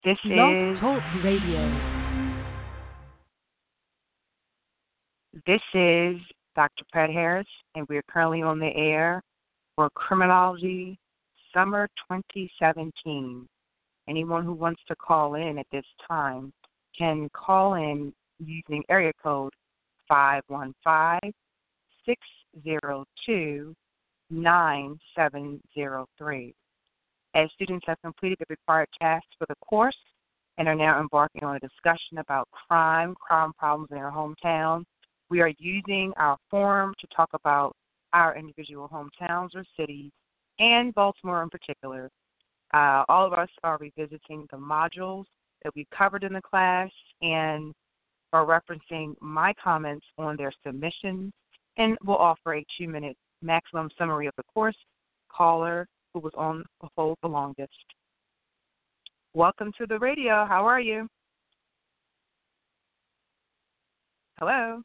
This Blog is Talk Radio. this is Dr. Pat Harris, and we are currently on the air for Criminology Summer 2017. Anyone who wants to call in at this time can call in using area code 515-602-9703. As students have completed the required tasks for the course and are now embarking on a discussion about crime problems in their hometown, we are using our forum to talk about our individual hometowns or cities, and Baltimore in particular. All of us are revisiting the modules that we covered in the class and are referencing my comments on their submissions, and we'll offer a 2-minute maximum summary of the course. Caller who was on the hold the longest. Welcome to the radio. How are you? Hello?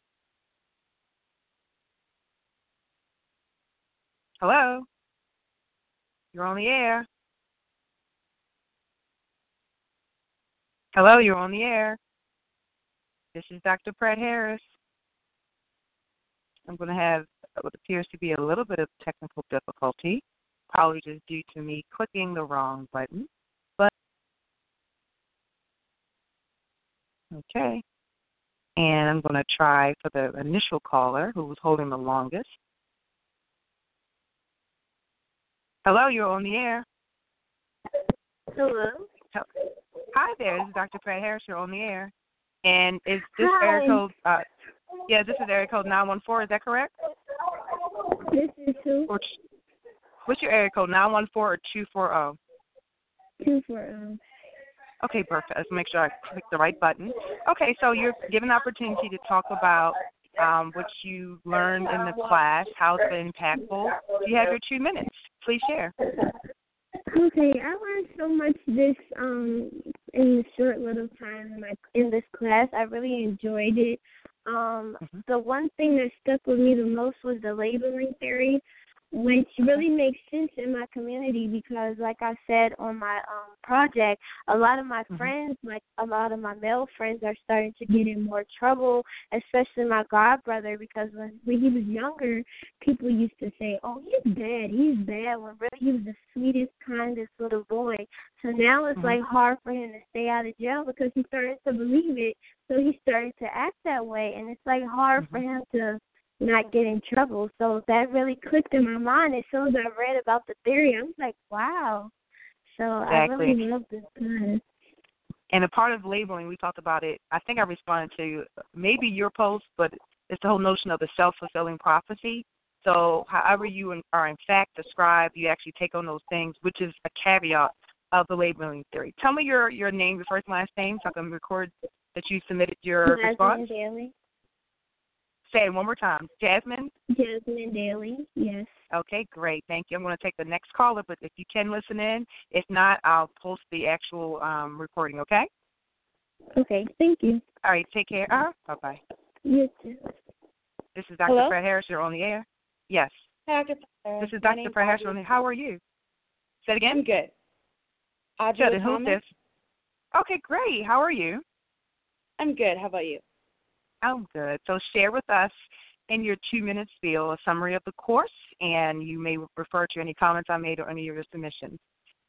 Hello? You're on the air. Hello, you're on the air. This is Dr. Pratt Harris. I'm going to have what appears to be a little bit of technical difficulty, probably just due to me clicking the wrong button. But, okay. And I'm going to try for the initial caller who was holding the longest. Hello, you're on the air. Hello. Hi there, this is Dr. Pratt Harris. You're on the air. And is this Hi. area code, this is area code 914, is that correct? This is who? What's your area code, 914 or 240? 240. Okay, perfect. Let's make sure I click the right button. Okay, so you're given an opportunity to talk about what you learned in the class, how it's been impactful. You have your 2 minutes. Please share. Okay, I learned so much this in a short little time in this class. I really enjoyed it. The one thing that stuck with me the most was the labeling theory, which really makes sense in my community because, like I said on my project, a lot of my friends, like a lot of my male friends, are starting to get in more trouble, especially my god brother, because when he was younger, people used to say, oh, he's bad, when really he was the sweetest, kindest little boy. So now it's like hard for him to stay out of jail because he's starting to believe it, so he's starting to act that way, and it's like hard for him to not get in trouble. So that really clicked in my mind as soon as I read about the theory. I was like, wow. So Exactly. I really love this class. And a part of labeling, we talked about it, I think I responded to maybe your post, but it's the whole notion of the self-fulfilling prophecy. So however you are in fact described, you actually take on those things, which is a caveat of the labeling theory. Tell me your name, your first and last name, so I can record that you submitted your response. Jasmine Daly. Say it one more time. Jasmine? Jasmine Daly, yes. Okay, great. Thank you. I'm going to take the next caller, but if you can listen in. If not, I'll post the actual recording, okay? Okay, thank you. All right, take care. Bye-bye. You too. This is Dr. Hello? Fred Harris. You're on the air. Yes. Hi, Dr. Fred. This is Dr. Fred Harris. You're on the air. How are you? Say it again. I'm good. Good. And who's Thomas? this? Okay, great. How are you? I'm good. How about you? I'm good. So share with us in your 2-minute spiel a summary of the course, and you may refer to any comments I made or any of your submissions.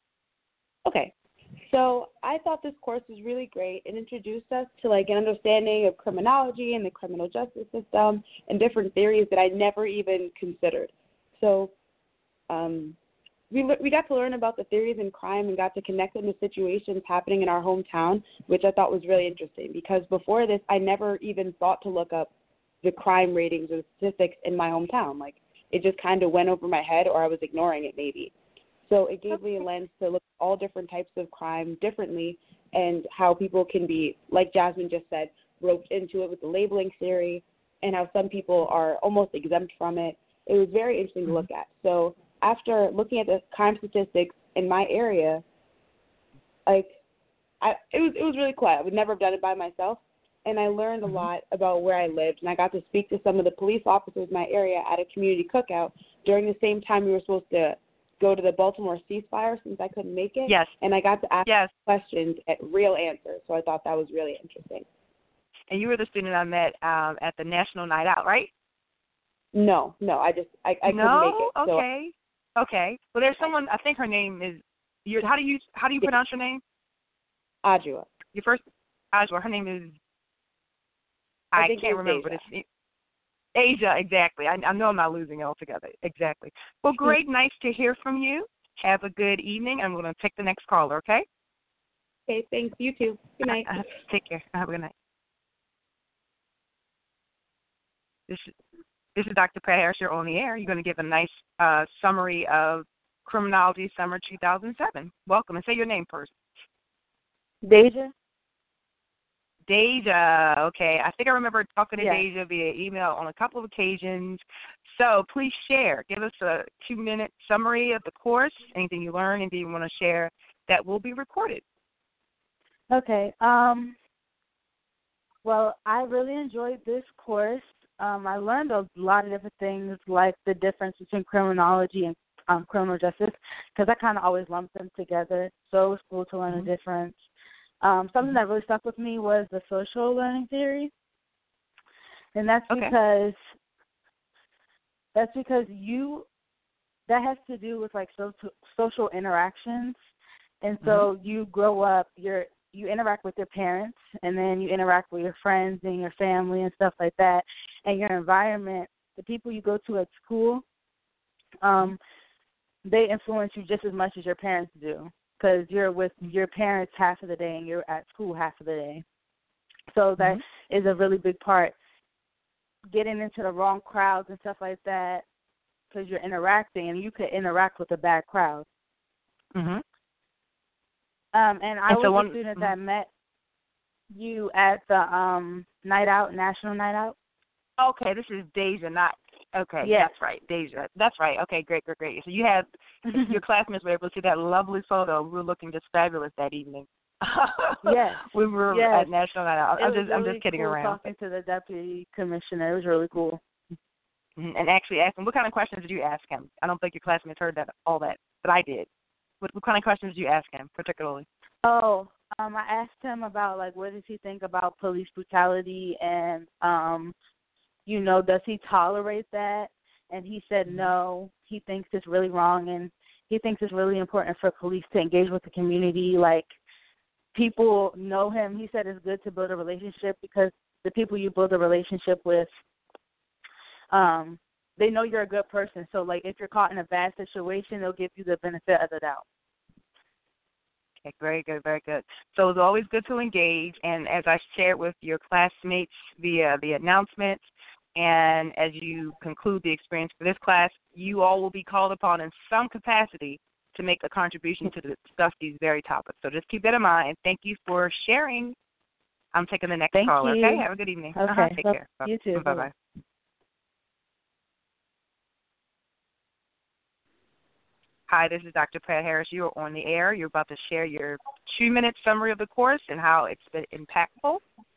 Okay. So I thought this course was really great. It introduced us to an understanding of criminology and the criminal justice system and different theories that I never even considered. So we got to learn about the theories in crime and got to connect them to situations happening in our hometown, which I thought was really interesting because before this, I never even thought to look up the crime ratings or statistics in my hometown. It just kind of went over my head or I was ignoring it maybe. So it gave me a lens to look at all different types of crime differently and how people can be, like Jasmine just said, roped into it with the labeling theory and how some people are almost exempt from it. It was very interesting to look at. So after looking at the crime statistics in my area, it was really cool. I would never have done it by myself, and I learned a lot about where I lived, and I got to speak to some of the police officers in my area at a community cookout during the same time we were supposed to go to the Baltimore ceasefire since I couldn't make it. Yes. And I got to ask Yes. questions at real answers, so I thought that was really interesting. And you were the student I met at the National Night Out, right? No, I couldn't make it. No? So. Okay. Okay. Well, there's someone, I think her name is, how do you pronounce your name? Adjua. Your first, Adjua. Her name is, I can't remember, but it's Asia, exactly. I know I'm not losing it altogether. Exactly. Well, great. Nice to hear from you. Have a good evening. I'm going to take the next caller, okay? Okay, thanks. You too. Good night. Take care. Have a good night. This is Dr. Pat Harris. You're on the air. You're going to give a nice summary of Criminology Summer 2007. Welcome. And say your name first. Deja. Deja. Okay. I think I remember talking to Yes. Deja via email on a couple of occasions. So please share. Give us a 2-minute summary of the course, anything you learned, anything you want to share that will be recorded. Okay. Well, I really enjoyed this course. I learned a lot of different things, like the difference between criminology and criminal justice, because I kind of always lumped them together. So it was cool to learn the difference. Something that really stuck with me was the social learning theory, and that's because that has to do with like social interactions, and so you grow up, you interact with your parents, and then you interact with your friends and your family and stuff like that, and your environment, the people you go to at school, they influence you just as much as your parents do, because you're with your parents half of the day and you're at school half of the day. So that is a really big part. Getting into the wrong crowds and stuff like that, because you're interacting, and you could interact with a bad crowd. And I was a student that met you at the National Night Out. Okay, this is Deja, not, okay, yes. That's right, Deja. That's right, okay, great. So you had, your classmates were able to see that lovely photo. We were looking just fabulous that evening. Yes. We were at National Night Out. I'm just kidding cool around. Talking to the deputy commissioner. It was really cool. And actually asked him, what kind of questions did you ask him? I don't think your classmates heard all that, but I did. What kind of questions did you ask him particularly? Oh, I asked him about, like, what does he think about police brutality, and, does he tolerate that? And he said no. He thinks it's really wrong, and he thinks it's really important for police to engage with the community. Like, people know him. He said it's good to build a relationship, because the people you build a relationship with, they know you're a good person. So, like, if you're caught in a bad situation, they'll give you the benefit of the doubt. Okay, very good, very good. So it's always good to engage, and as I shared with your classmates via the announcement, and as you conclude the experience for this class, you all will be called upon in some capacity to make a contribution to discuss these very topics. So just keep that in mind. Thank you for sharing. I'm taking the next caller, okay? Have a good evening. Okay. Take care. You too. Bye-bye. Hi, this is Dr. Pat Harris. You are on the air. You're about to share your 2-minute summary of the course and how it's been impactful.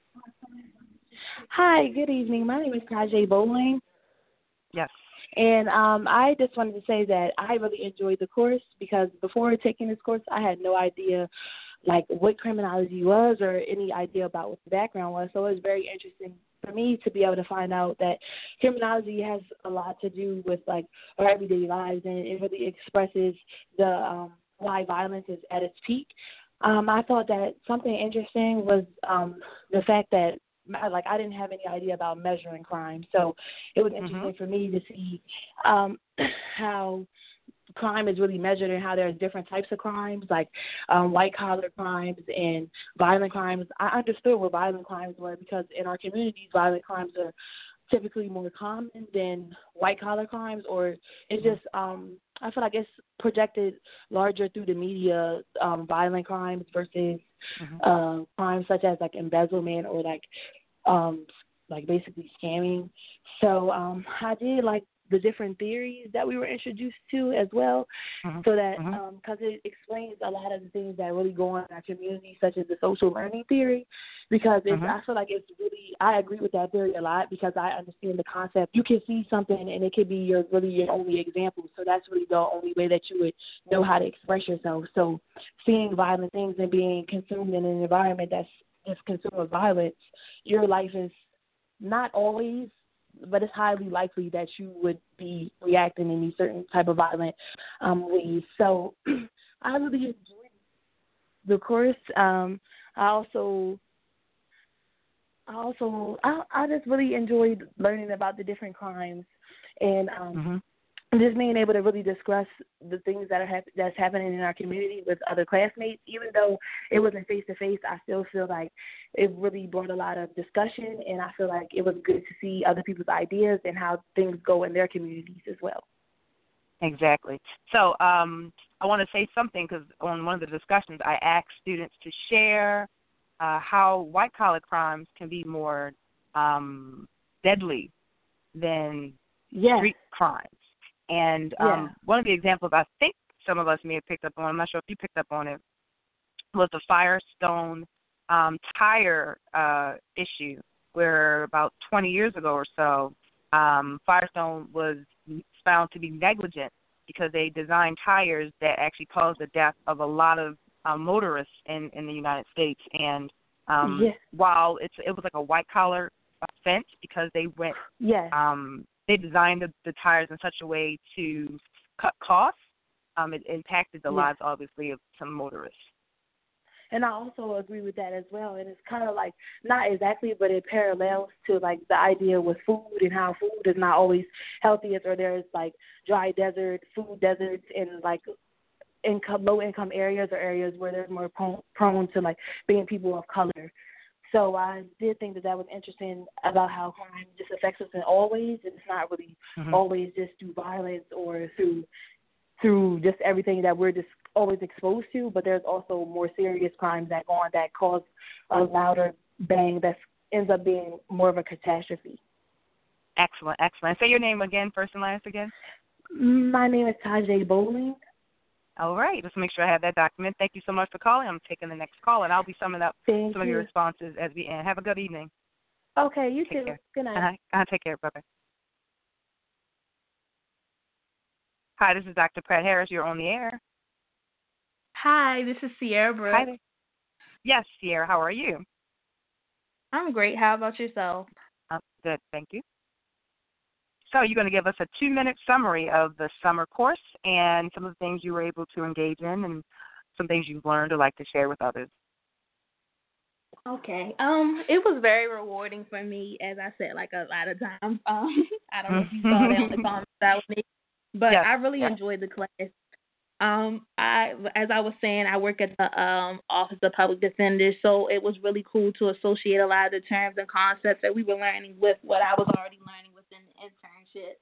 Hi, good evening. My name is Tajay Bowling. Yes. And I just wanted to say that I really enjoyed the course, because before taking this course, I had no idea, like, what criminology was or any idea about what the background was. So it was very interesting for me to be able to find out that criminology has a lot to do with, like, our everyday lives, and it really expresses the why violence is at its peak. I thought that something interesting was the fact that, like, I didn't have any idea about measuring crime. So it was interesting for me to see how crime is really measured, and how there's different types of crimes, like white-collar crimes and violent crimes. I understood what violent crimes were, because in our communities, violent crimes are typically more common than white-collar crimes, or it's just, I feel like it's projected larger through the media, violent crimes versus crimes such as, like, embezzlement or, like basically scamming. So I did like the different theories that we were introduced to as well, so that because it explains a lot of the things that really go on in our community, such as the social learning theory. Because I feel like it's really, I agree with that theory a lot because I understand the concept. You can see something and it could be your only example. So that's really the only way that you would know how to express yourself. So seeing violent things and being consumed in an environment that's consumed with violence, your life is not always, but it's highly likely that you would be reacting in these certain type of violent ways. So I really enjoyed the course. I just really enjoyed learning about the different crimes and just being able to really discuss the things that's happening in our community with other classmates. Even though it wasn't face-to-face, I still feel like it really brought a lot of discussion, and I feel like it was good to see other people's ideas and how things go in their communities as well. Exactly. So I want to say something because on one of the discussions I asked students to share how white-collar crimes can be more deadly than street crimes. And one of the examples I think some of us may have picked up on, I'm not sure if you picked up on it, was the Firestone tire issue, where about 20 years ago or so, Firestone was found to be negligent because they designed tires that actually caused the death of a lot of motorists in the United States. And while it was like a white-collar offense because they went they designed the tires in such a way to cut costs, it impacted the lives, obviously, of some motorists. And I also agree with that as well. And it's kind of like, not exactly, but it parallels to, like, the idea with food and how food is not always healthiest, or there's, like, dry food deserts in, like, low-income areas or areas where there's more prone to, like, being people of color. So I did think that was interesting about how crime just affects us in all ways. It's not really always just through violence or through just everything that we're just always exposed to, but there's also more serious crimes that go on that cause a louder bang that ends up being more of a catastrophe. Excellent, excellent. Say your name again, first and last again. My name is Tajay Bowling. All right. Just make sure I have that document. Thank you so much for calling. I'm taking the next call, and I'll be summing up some of your responses as we end. Have a good evening. Okay, you Take too. Care. Good night. Take care. Bye-bye. Hi, this is Dr. Pratt Harris. You're on the air. Hi, this is Sierra Brooks. Hi there. Yes, Sierra. How are you? I'm great. How about yourself? Good. Thank you. So you're going to give us a 2-minute summary of the summer course and some of the things you were able to engage in and some things you've learned or like to share with others. Okay. It was very rewarding for me, as I said, like a lot of times. I don't know if you saw that on the comments that was me, but I really enjoyed the class. As I was saying, I work at the Office of Public Defender, so it was really cool to associate a lot of the terms and concepts that we were learning with what I was already learning within the internship.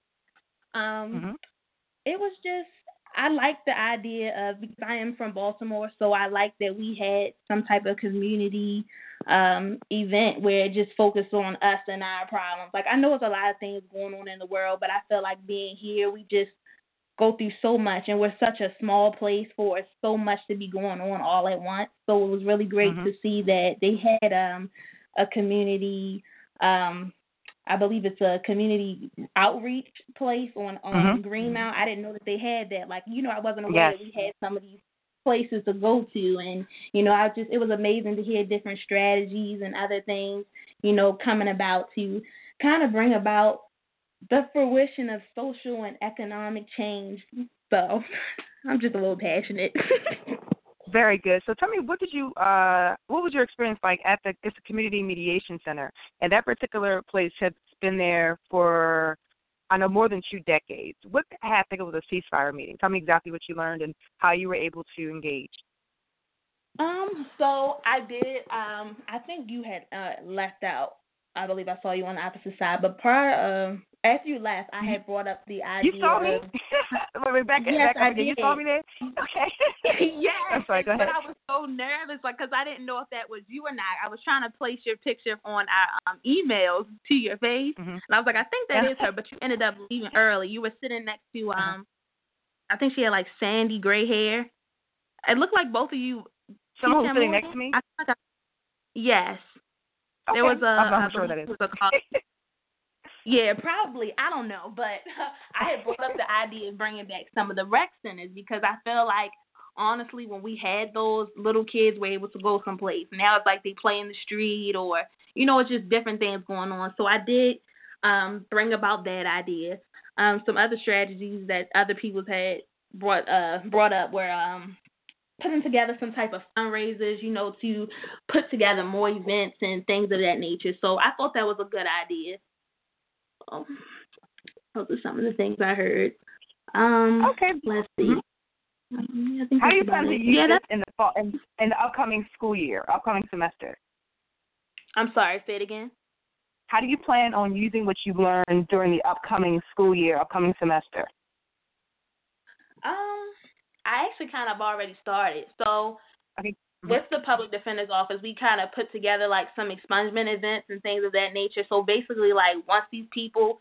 It was just, I liked the idea of, because I am from Baltimore, so I liked that we had some type of community event where it just focused on us and our problems. Like, I know there's a lot of things going on in the world, but I feel like being here, we just go through so much, and we're such a small place for so much to be going on all at once. So it was really great to see that they had a community, I believe it's a community outreach place on Greenmount. I didn't know that they had that. Like, I wasn't aware that we had some of these places to go to, and it was amazing to hear different strategies and other things, coming about to kind of bring about the fruition of social and economic change. So I'm just a little passionate. Very good. So tell me, what was your experience like at it's a community mediation center? And that particular place has been there for, I know, more than 2 decades. I think it was a ceasefire meeting. Tell me exactly what you learned and how you were able to engage. So I did, I think you had left out. I believe I saw you on the opposite side. But prior After you left, I had brought up the idea. You saw me? Rebecca, yes, I did. You saw me there? Okay. Yes. I'm sorry, go ahead. But I was so nervous, because I didn't know if that was you or not. I was trying to place your picture on our emails to your face, and I was like, I think that is her, but you ended up leaving early. You were sitting next to, I think she had like sandy gray hair. It looked like both of you. Someone who's sitting next to me? Yes. Okay. There was I'm sure that is. Yeah, probably. I don't know. But I had brought up the idea of bringing back some of the rec centers, because I feel like, honestly, when we had those, little kids were able to go someplace. Now it's like they play in the street, or, it's just different things going on. So I did bring about that idea. Some other strategies that other people had brought up were putting together some type of fundraisers, to put together more events and things of that nature. So I thought that was a good idea. Those are some of the things I heard. Okay. Let's see. I think how do you plan to use this in the fall, in the upcoming school year, upcoming semester? I'm sorry, say it again. How do you plan on using what you've learned during the upcoming school year, upcoming semester? I actually kind of already started. So okay. With the public defender's office, we kind of put together like some expungement events and things of that nature. So basically, like, once these people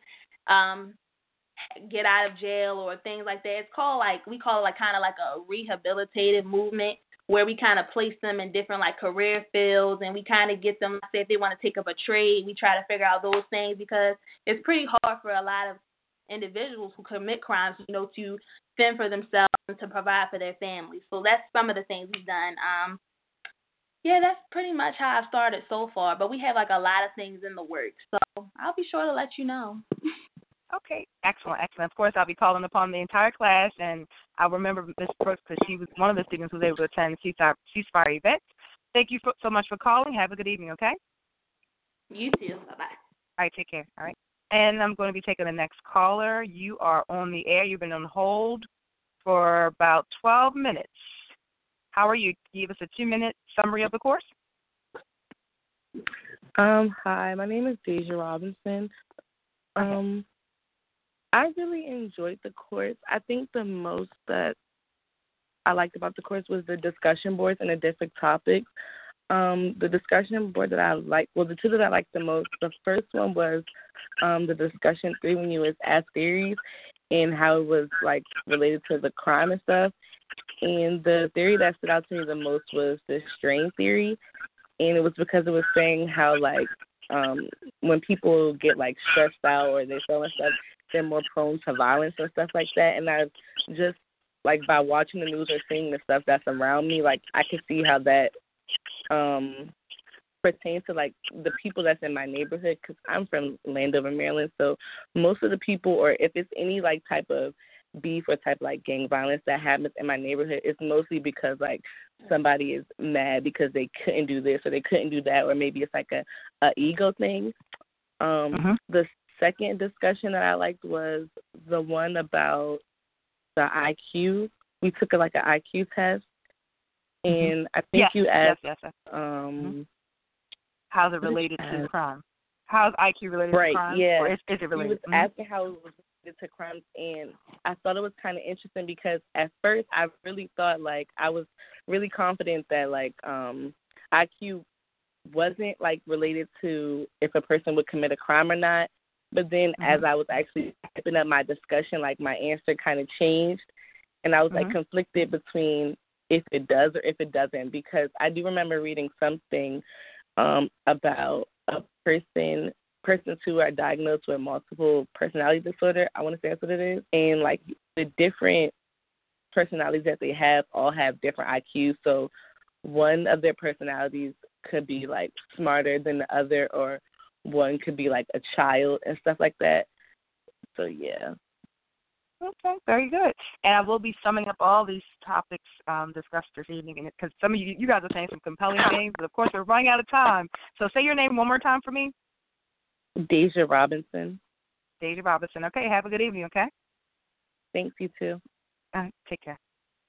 get out of jail or things like that, we call it like kind of like a rehabilitative movement, where we kind of place them in different like career fields, and we kind of get them, say if they want to take up a trade, we try to figure out those things, because it's pretty hard for a lot of individuals who commit crimes, to fend for themselves and to provide for their families. So that's some of the things we've done. Yeah, that's pretty much how I've started so far, but we have like a lot of things in the works, so I'll be sure to let you know. Okay, excellent. Of course, I'll be calling upon the entire class, and I'll remember Ms. Brooks, because she was one of the students who was able to attend the ceasefire event. Thank you so much for calling. Have a good evening, okay? You too. Bye-bye. All right, take care. All right. And I'm going to be taking the next caller. You are on the air. You've been on hold for about 12 minutes. How are you? Give us a 2-minute summary of the course. Hi, my name is Deja Robinson. I really enjoyed the course. I think the most that I liked about the course was the discussion boards and the different topics. The discussion board that I liked, the two that I liked the most, the first one was the discussion 3, when you was asked theories and how it was like related to the crime and stuff. And the theory that stood out to me the most was the strain theory, and it was because it was saying how like when people get like stressed out or they feel and stuff, they're more prone to violence and stuff like that. And I just like by watching the news or seeing the stuff that's around me, like I could see how that pertains to like the people that's in my neighborhood, because I'm from Landover, Maryland. So most of the people, or if it's any like type of beef or type of like gang violence that happens in my neighborhood, it's mostly because like somebody is mad because they couldn't do this or they couldn't do that, or maybe it's like a ego thing. The second discussion that I liked was the one about the IQ. We took like an IQ test, and I think you asked, how's it related to crime? How's IQ related to crime? Yeah. Or is it related? He was asking how it was related to crimes, and I thought it was kind of interesting because at first I really thought like I was really confident that like IQ wasn't like related to if a person would commit a crime or not. But then as I was actually typing up my discussion, like my answer kind of changed, and I was like conflicted between if it does or if it doesn't, because I do remember reading something about a persons who are diagnosed with multiple personality disorder. I want to say that's what it is. And like the different personalities that they have all have different IQs. So one of their personalities could be like smarter than the other, or one could be like a child and stuff like that. So yeah. Okay, very good. And I will be summing up all these topics discussed this evening, because some of you guys are saying some compelling things, but of course we're running out of time. So say your name one more time for me. Deja Robinson. Deja Robinson. Okay, have a good evening, okay? Thanks, you too. Take care.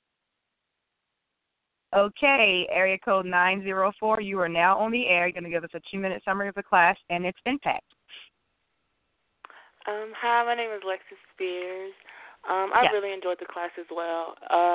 Okay, area code 904, you are now on the air. You're going to give us a 2-minute summary of the class and its impact. Hi, my name is Lexi Spears. I Yes. really enjoyed the class as well.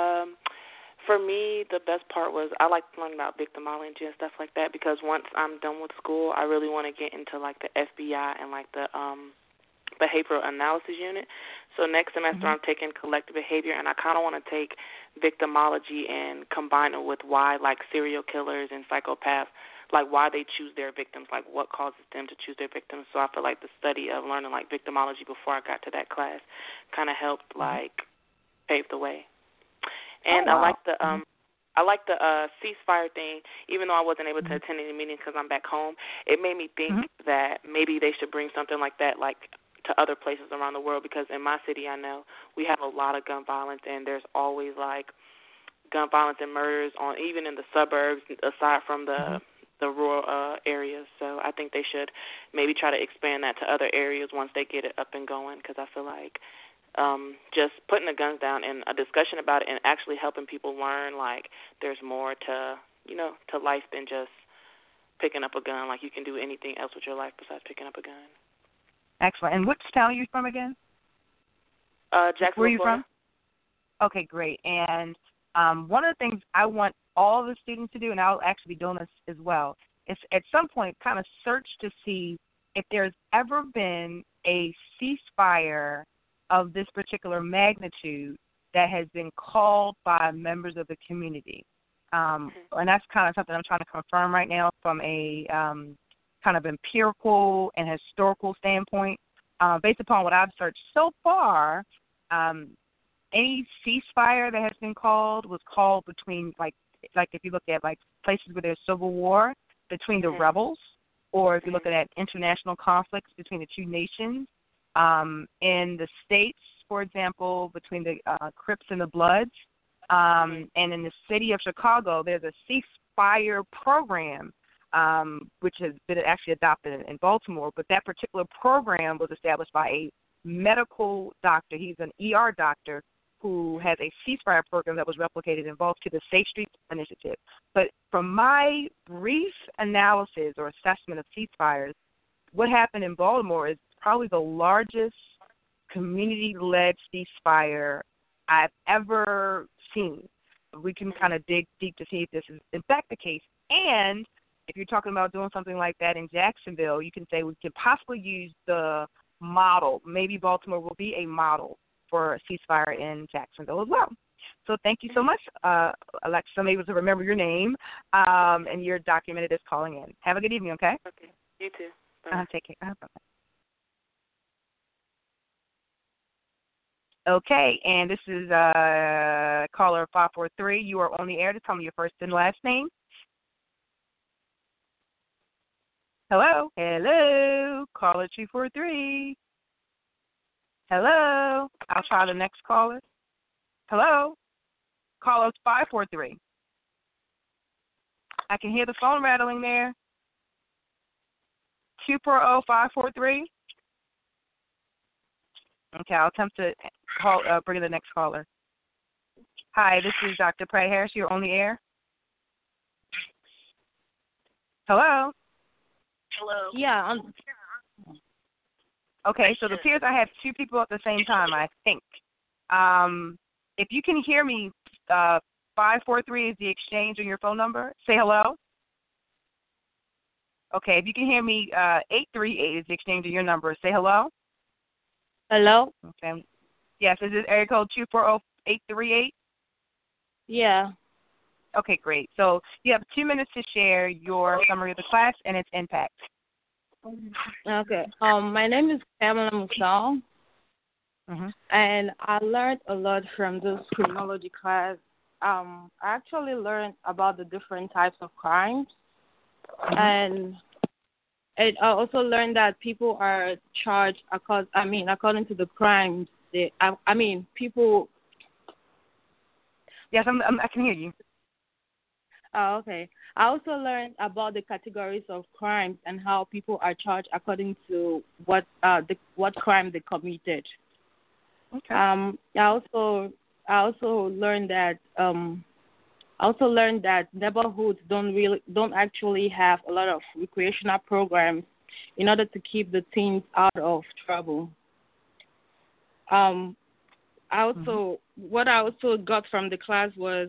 For me, the best part was I like learning about victimology and stuff like that because once I'm done with school, I really want to get into like the FBI and like the behavioral analysis unit. So next semester I'm taking collective behavior, and I kind of want to take victimology and combine it with why like serial killers and psychopaths, like why they choose their victims, like what causes them to choose their victims. So I feel like the study of learning like victimology before I got to that class kind of helped like pave the way. And I like the ceasefire thing, even though I wasn't able to attend any meetings because I'm back home. It made me think that maybe they should bring something like that like to other places around the world, because in my city I know we have a lot of gun violence, and there's always like gun violence and murders on even in the suburbs aside from the rural areas. So I think they should maybe try to expand that to other areas once they get it up and going, because I feel like just putting the guns down and a discussion about it and actually helping people learn like there's more to, to life than just picking up a gun. Like you can do anything else with your life besides picking up a gun. Excellent. And which town are you from again? Jacksonville, Where are you Florida. from? Okay, great. And one of the things I want all the students to do, and I'll actually be doing this as well, is at some point kind of search to see if there's ever been a ceasefire of this particular magnitude that has been called by members of the community. And that's kind of something I'm trying to confirm right now from a kind of empirical and historical standpoint. Based upon what I've searched so far, any ceasefire that has been called was called between, like if you look at like places where there's civil war, between the rebels, or if you're looking at international conflicts between the two nations. In the States, for example, between the Crips and the Bloods, and in the city of Chicago, there's a ceasefire program, which has been actually adopted in Baltimore. But that particular program was established by a medical doctor. He's an ER doctor who has a ceasefire program that was replicated in Baltimore, the Safe Streets Initiative. But from my brief analysis or assessment of ceasefires, what happened in Baltimore is probably the largest community-led ceasefire I've ever seen. We can kind of dig deep to see if this is in fact the case. And if you're talking about doing something like that in Jacksonville, you can say we can possibly use the model. Maybe Baltimore will be a model for a ceasefire in Jacksonville as well. So thank you so much, Alexa. I'm able to remember your name, and you're documented as calling in. Have a good evening, okay? Okay. You too. Take care. Bye-bye. Okay, and this is caller 543. You are on the air to tell me your first and last name. Hello? Hello? Caller 243. Hello? I'll try the next caller. Hello? Caller 543. I can hear the phone rattling there. 240-543. Okay, I'll attempt to bring in the next caller. Hi, this is Dr. Pratt Harris. You're on the air. Hello? Hello. Yeah. Okay, so it appears I have two people at the same time, I think. If you can hear me, 543 is the exchange on your phone number. Say hello. Okay, if you can hear me, 838 is the exchange on your number. Say hello. Hello? Okay. Yes, is this area code 240-838? Yeah. Okay, great. So you have 2 minutes to share your summary of the class and its impact. Okay. My name is Pamela Musal, and I learned a lot from this criminology class. I actually learned about the different types of crimes, and I also learned that people are charged according to the crimes. People. Yes, I can hear you. Oh, okay. I also learned about the categories of crimes and how people are charged according to what crime they committed. Okay. I also learned that neighborhoods don't actually have a lot of recreational programs in order to keep the teens out of trouble. What I also got from the class was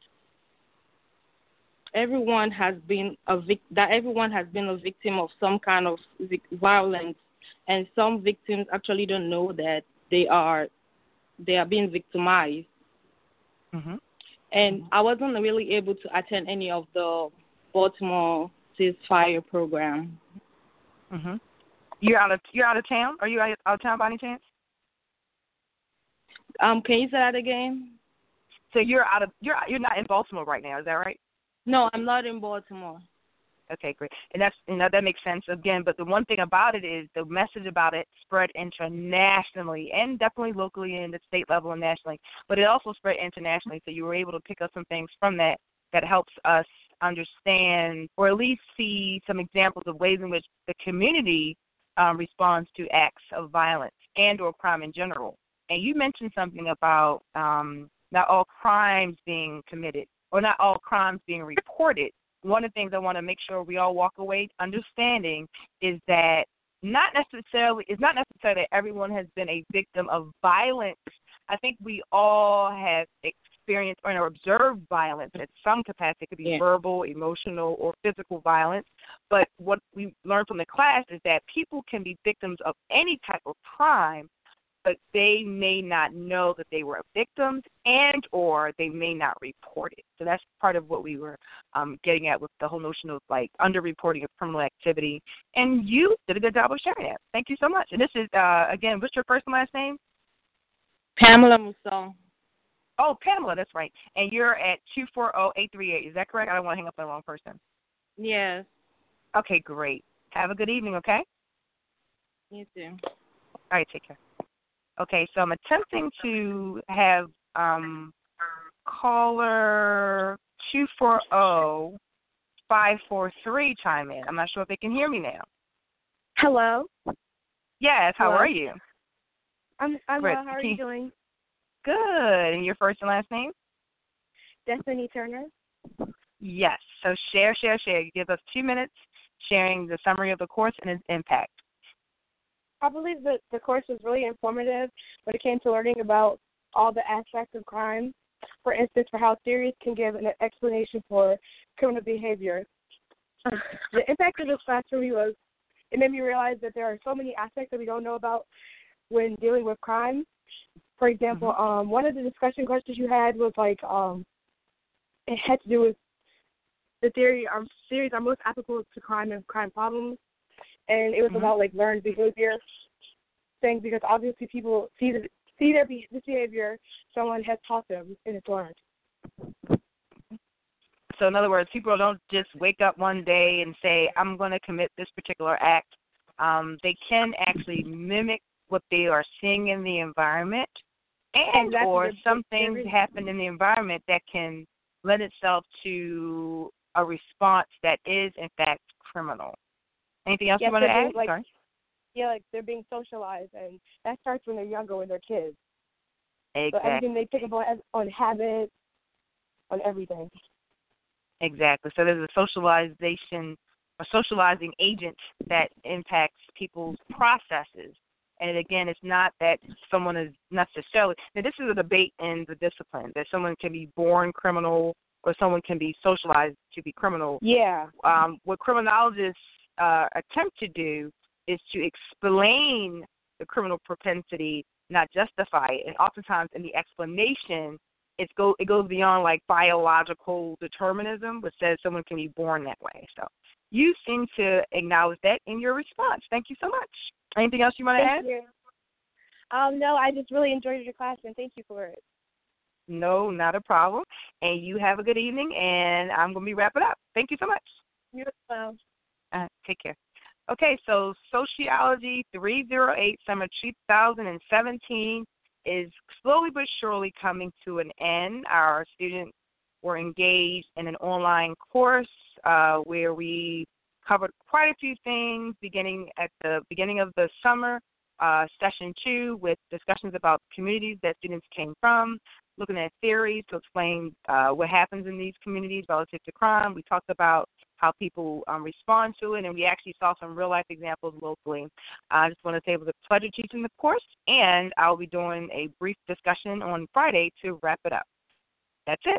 everyone has been a victim of some kind of violence, and some victims actually don't know that they are being victimized. Mm-hmm. And I wasn't really able to attend any of the Baltimore ceasefire program. Mm-hmm. You're out of town? Are you out of town by any chance? Can you say that again? So you're not in Baltimore right now, is that right? No, I'm not in Baltimore. Okay, great. And that's that makes sense again, but the one thing about it is the message about it spread internationally and definitely locally in the state level and nationally, but it also spread internationally, so you were able to pick up some things from that helps us understand or at least see some examples of ways in which the community responds to acts of violence and or crime in general. And you mentioned something about not all crimes being committed or not all crimes being reported. One of the things I want to make sure we all walk away understanding is that it's not necessarily that everyone has been a victim of violence. I think we all have experienced or observed violence at some capacity. It could be verbal, emotional, or physical violence. But what we learned from the class is that people can be victims of any type of crime, but they may not know that they were victims and or they may not report it. So that's part of what we were getting at with the whole notion of, like, underreporting of criminal activity. And you did a good job of sharing that. Thank you so much. And this is, again, what's your first and last name? Pamela Mousseau. Oh, Pamela, that's right. And you're at 240-838. Is that correct? I don't want to hang up on the wrong person. Yes. Okay, great. Have a good evening, okay? You too. All right, take care. Okay, so I'm attempting to have caller 240-543 chime in. I'm not sure if they can hear me now. Hello. Yes, how Hello. are you? I'm Great. well. How are you doing? Good. And your first and last name? Destiny Turner. Yes. So share. Give us 2 minutes sharing the summary of the course and its impact. I believe that the course was really informative when it came to learning about all the aspects of crime. For instance, for how theories can give an explanation for criminal behavior. The impact of this class for me was it made me realize that there are so many aspects that we don't know about when dealing with crime. For example, one of the discussion questions you had was like it had to do with the theories are most applicable to crime and crime problems. And it was about, like, learned behavior things because obviously people see this behavior someone has taught them and it's learned. So in other words, people don't just wake up one day and say, I'm going to commit this particular act. They can actually mimic what they are seeing in the environment and or some things happen in the environment that can lend itself to a response that is, in fact, criminal. Anything else you want to add? Sorry. Yeah, like they're being socialized, and that starts when they're younger, when they're kids. Exactly. So everything they pick up on habits, on everything. Exactly. So there's a socializing agent that impacts people's processes. And again, it's not that someone is necessarily. Now, this is a debate in the discipline that someone can be born criminal or someone can be socialized to be criminal. Yeah. What criminologists attempt to do is to explain the criminal propensity, not justify it. And oftentimes in the explanation, it goes beyond like biological determinism, which says someone can be born that way. So you seem to acknowledge that in your response. Thank you so much. Anything else you want to add? Thank you. No, I just really enjoyed your class, and thank you for it. No, not a problem. And you have a good evening, and I'm going to be wrapping up. Thank you so much. You as well. Take care. Okay, so Sociology 308 Summer 2017 is slowly but surely coming to an end. Our students were engaged in an online course where we covered quite a few things beginning at the beginning of the summer, session 2, with discussions about communities that students came from. looking at theories to explain what happens in these communities relative to crime. We talked about how people respond to it, and we actually saw some real-life examples locally. I just want to say it was a pleasure teaching the course, and I'll be doing a brief discussion on Friday to wrap it up. That's it.